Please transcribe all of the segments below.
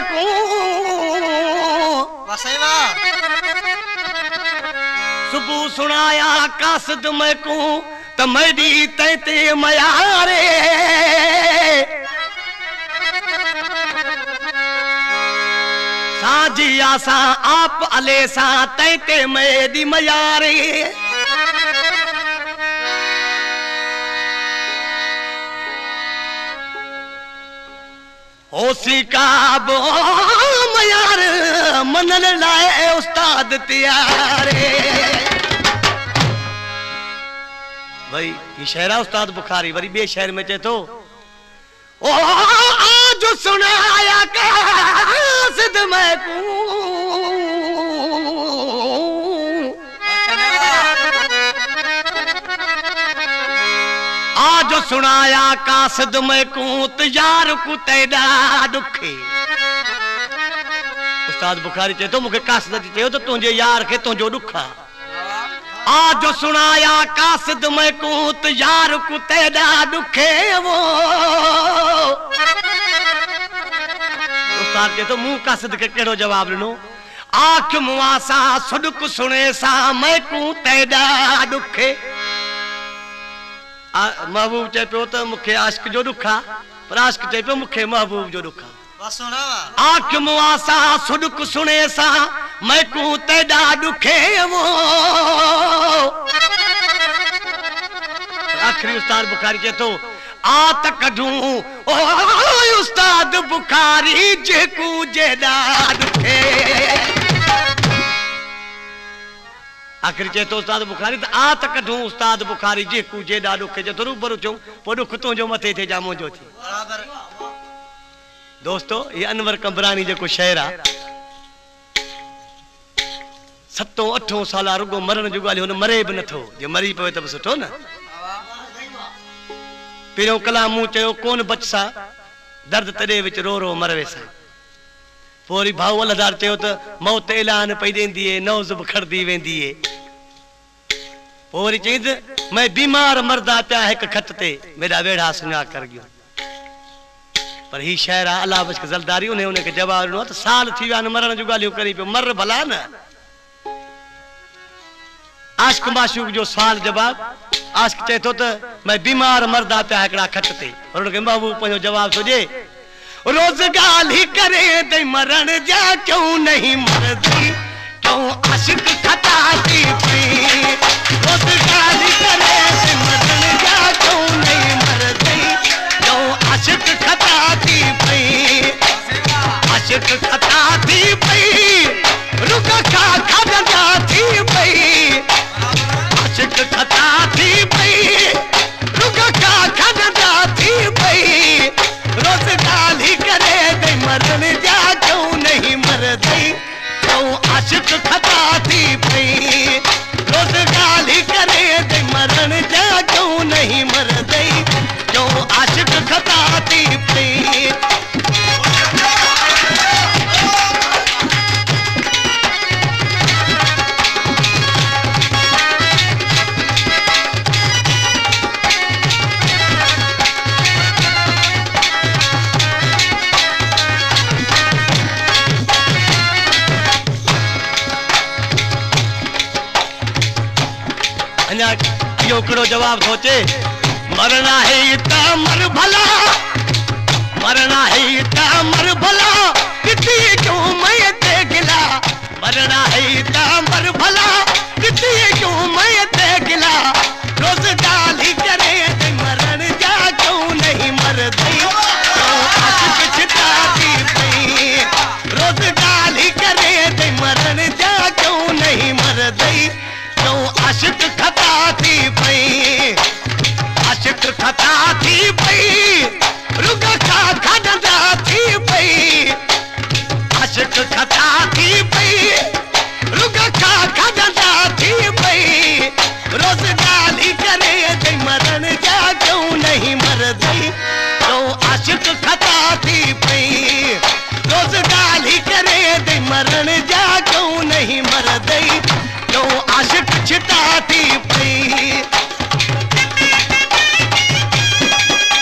को सुबह सुनाया कासद मैं को तमरी तैते मयारे साजी आसा आप अले सा तैते मेरी मयारे होसी का बो मयार मनल लाए उस्ताद त्यारे भाई ये शहरा उस्ताद बुखारी वरी बे शहर में चे तो ओ आज सुनाया कासिद मैं को आज सुनाया कासिद मैं को यार को तेरा दुखे उस्ताद बुखारी चे तो मुखे कासिद चे तो तुझे यार के तुझो दुखा आज सुनाया कासिद मैं को यार को तेरा दुखे वो उस्ताद चे तो मुंह कासिद के केड़ो जवाब लो आंख मुआसा सुडुक सुने सा मैं को तेरा दुखे महबूब चे पियो तो मुखे आशिक जो दुखा पर आशिक चे पियो मुखे महबूब जो दुखा आंख मुआसा सुडुक सुने सा मैं को तेरा दुखे वो आखिरी उस्ताद बुखारी चे तो आत कढूं ओ उस्ताद बुखारी जेकू जेदा दुखे आखिर चे तो उस्ताद बुखारी तो आत कढूं उस्ताद बुखारी जेकू जेदा दुखे जो रूबरू चूं पो दुख तुझो मथे थे जामो जो थी दोस्तों ये अनवर कंबरानी जो शहर आ 7-8 साल रुगो मरण जो गाली हुन मरे भी नथो जे मरी पवे त सुठो न पिरो कला मुंह चयो कोन बचसा दर्द तड़े विच रो रो मरवे सा पोरी भाऊ अल्लाहदार चयो त मौत ऐलान पई देंदी है नौज बखड़दी वेंदी है पोरी चईद मैं बीमार मरदा पिया एक खत ते मेरा वेड़ा सुना कर गयो पर ही शहर अल्लाह बच के जलदारी उन्हें के जवाब नो तो साल थी व्या मरण जो गालियो करी पे मर भला न आशिक माशूक जो सवाल जवाब आशिक चे तो मैं बीमार मरदा पिया एकड़ा खत ते और उनके महबूब पंजो जवाब सोजे रोज गाली करे ते मरण जा क्यों नहीं मरदी क्यों आशिक खताती पई रोज गाली करे ते मरण जा क्यों नहीं मरदी क्यों आशिक खताती पई आशिक खताती पई रुक खा खा जाती पई आशिक खताती पई रुक खा खा जाती पई रोज गाली करे दे मरन जा क्यों नहीं मरदी क्यों आशिक खताती पई रोज गाली करे दे मरन जा क्यों नहीं मरदी क्यों आशिक खताती पई यो कड़ो जवाब सोचे मरना है ता मर भला मरना है ता मर भला कितनी क्यों मैं ते गिला मरना है ता मर भला कितनी क्यों मैं ते गिला रोज गाली करे ते मरण जा क्यों नहीं मरदी क्यों आशिक छिताती पई रोज गाली करे ते मरण जा क्यों नहीं मरदी क्यों आशिक खताती पई आशिक खताती पई रुग खा खा जाती पई आशिक खताती पई रुग खा खा जाती पई रोज गाली करे ते मरण जा क्यों नहीं मरदी क्यों आशिक खताती पई रोज गाली करे ते मरण जा क्यों नहीं मरदी क्यों आशिक छिताती पई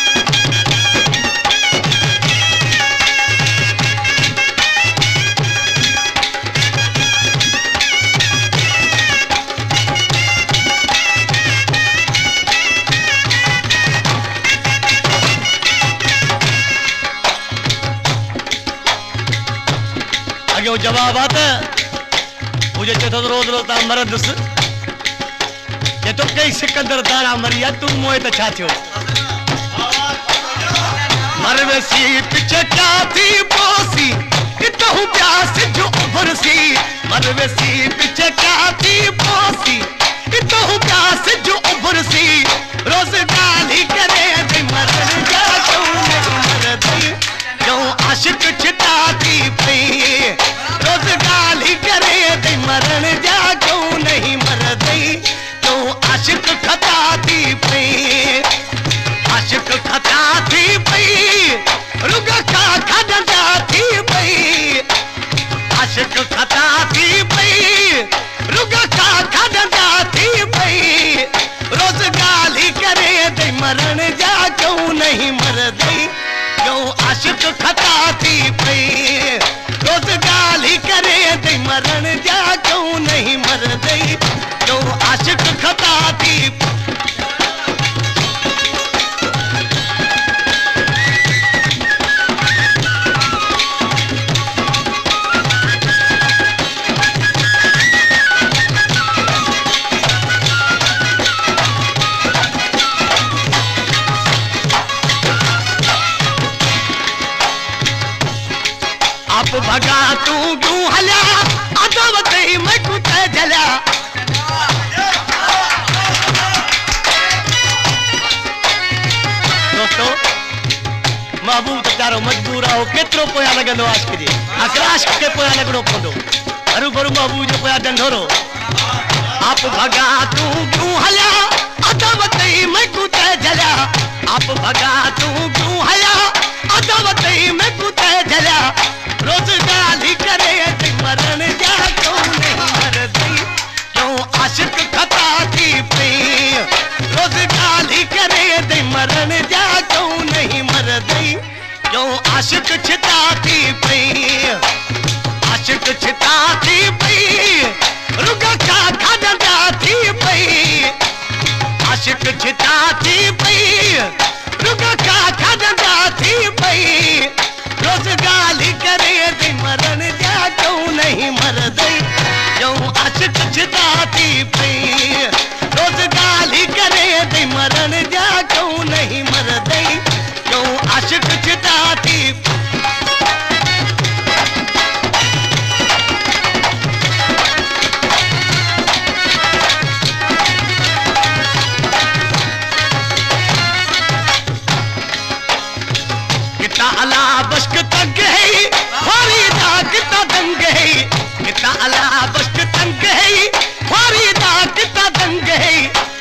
जवाब आता मुझे चेतो रोज रोज ता मरदुस ये तो कई सिकंदर दारा मरिया तू मोए त छा थियो मरवेसी पीछे क्या थी बोसी इतहु प्यास जो उभरसी मरवेसी पीछे क्या थी बोसी इतहु प्यास जो उभरसी रोज गाली करे दे मरन जा क्यों नहीं मरदी क्यों आशिक छिताती पई रोज गाली करे दे मरन जा क्यों नहीं मरदी क्यों आशिक खताती पई आशिक खताती पई रुगा खा खा जाती पई आशिक खताती पई रुगा खा खा जाती पई रोज गाली करे दे मरण जा क्यों नहीं मरदी क्यों आशिक खताती पई रोज गाली करे दे मरण जा क्यों नहीं मरदी क्यों आशिक खताती भगा तू क्यों हला अदावत मैं कुछ जला दोस्तों महबूब तारो मजबूर हो केतरो पोया लगंदो आशिक जे आखिर आशिक के पोया लगणो पवंदो हरू भरू महबूब जो पोया ढंढोरो आप भगा तू क्यों हला अदावत मैं कुछ जला आप भगा तू क्यों हला अदावत मैं कुछ जला रोज गाली करे दे मरण जा क्यों नहीं मरदी क्यों आशिक खताती पई रोज गाली करे दे मरण जा क्यों नहीं मरदी क्यों आशिक छिताती पई आशिक छिताती पई रुगा खा खा जाती पई आशिक छिताती पई रुगा खा खा जाती पई रोज गाली करे दे मरण जा क्यों नहीं मरदी क्यों आशिक छिताती पई रोज गाली करे दे मरण जा क्यों नहीं मरदी क्यों आशिक छिताती कितना अला बश्क तंग है फरीदा कितना दंग है कितना अला बश्क तंग है फरीदा कितना दंग है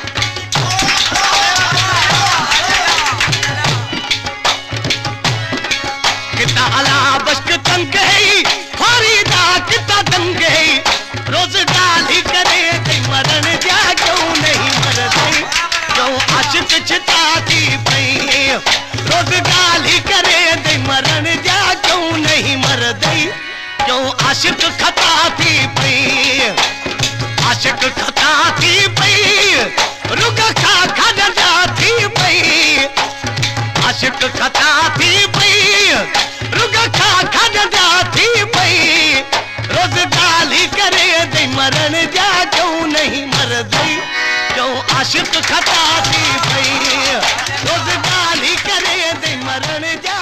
कितना अला बश्क तंग है फरीदा कितना दंग है रोज गाली करे दे मरण जा क्यों नहीं मरदी क्यों आशिक छिताती पई रोज गाली करे दे मरण जा क्यों नहीं मरदी क्यों आशिक खताती पई आशिक खताती पई रुगा खा खा जाती पई आशिक खताती पई रुगा खा खा जाती पई रोज गाली करे दे मरण जा क्यों नहीं मरदी क्यों आशिक खताती पई रोज गाली करे दे मरण जा